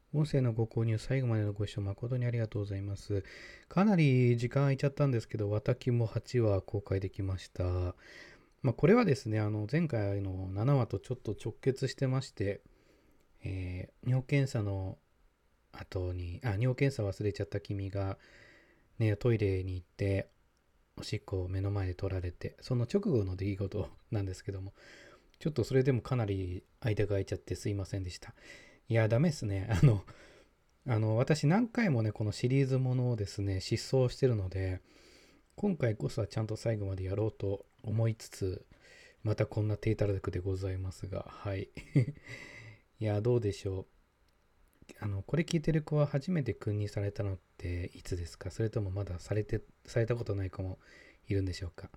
音声のご購入、最後までのご視聴誠にありがとうございます。かなり時間空いちゃったんですけど、私も8話公開できました。これはですね、前回の7話とちょっと直結してまして、尿検査の後に、尿検査忘れちゃった君が、ね、トイレに行って、おしっこを目の前で取られて、その直後の出来事なんですけども、ちょっとそれでもかなり間が空いちゃってすいませんでした。いや、ダメですね。私何回もね、このシリーズものをですね、失踪してるので、今回こそはちゃんと最後までやろうと思いつつ、またこんな低たらくでございますが、はい。いや、どうでしょう。これ聞いてる子は初めて君にされたのっていつですか？それともまだされたことない子もいるんでしょうか？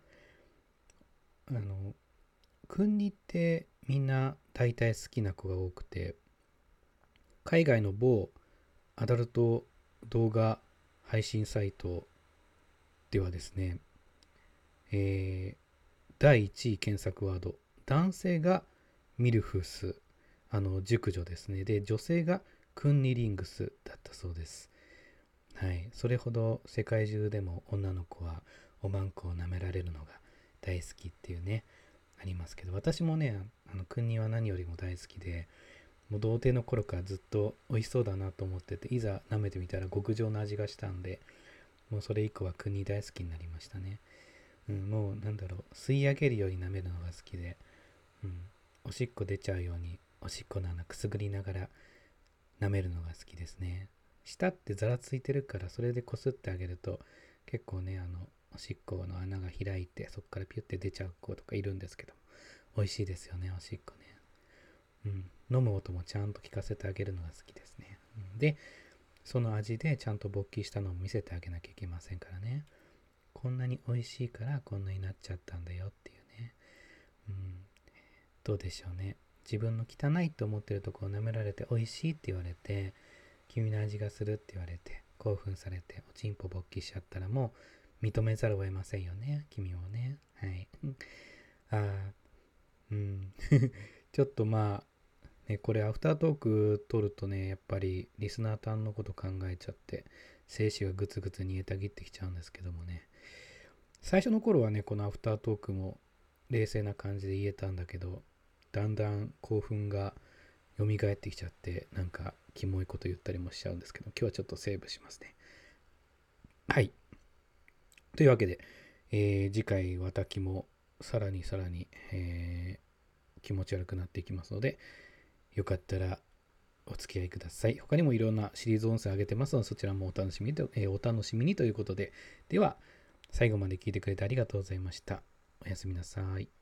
君にってみんな大体好きな子が多くて、海外の某アダルト動画配信サイトではですね、え第1位検索ワード、男性がミルフス、熟女ですね。で、女性がクンニリングスだったそうです。はい。それほど世界中でも女の子はおまんこを舐められるのが大好きっていうね、ありますけど、私もね、クンニは何よりも大好きで、もう童貞の頃からずっと美味しそうだなと思ってて、いざ舐めてみたら極上の味がしたんで、もうそれ以降はクンニ大好きになりましたね。もうなんだろう、吸い上げるように舐めるのが好きで、うん、おしっこ出ちゃうようにおしっこの穴くすぐりながら舐めるのが好きですね。舌ってざらついてるからそれでこすってあげると結構ね、おしっこの穴が開いてそこからピュッて出ちゃう子とかいるんですけど、美味しいですよね、おしっこね。飲む音もちゃんと聞かせてあげるのが好きですね。で、その味でちゃんと勃起したのを見せてあげなきゃいけませんからね。こんなに美味しいからこんなになっちゃったんだよっていうね。うん、どうでしょうね。自分の汚いと思ってるとこを舐められて美味しいって言われて、君の味がするって言われて、興奮されて、おちんぽ勃起しちゃったらもう認めざるを得ませんよね。君もね。はい。ああ、うん。ちょっとね、これアフタートーク撮るとね、やっぱりリスナーさんのこと考えちゃって、精子がグツグツ煮えたぎってきちゃうんですけどもね。最初の頃はね、このアフタートークも冷静な感じで言えたんだけど、だんだん興奮が蘇ってきちゃって、なんかキモいこと言ったりもしちゃうんですけど、今日はちょっとセーブしますね。はい。というわけで、次回はたきもさらにさらに、気持ち悪くなっていきますので、よかったらお付き合いください。他にもいろんなシリーズ音声上げてますので、そちらもお楽しみにお楽しみにということで、では、最後まで聞いてくれてありがとうございました。おやすみなさい。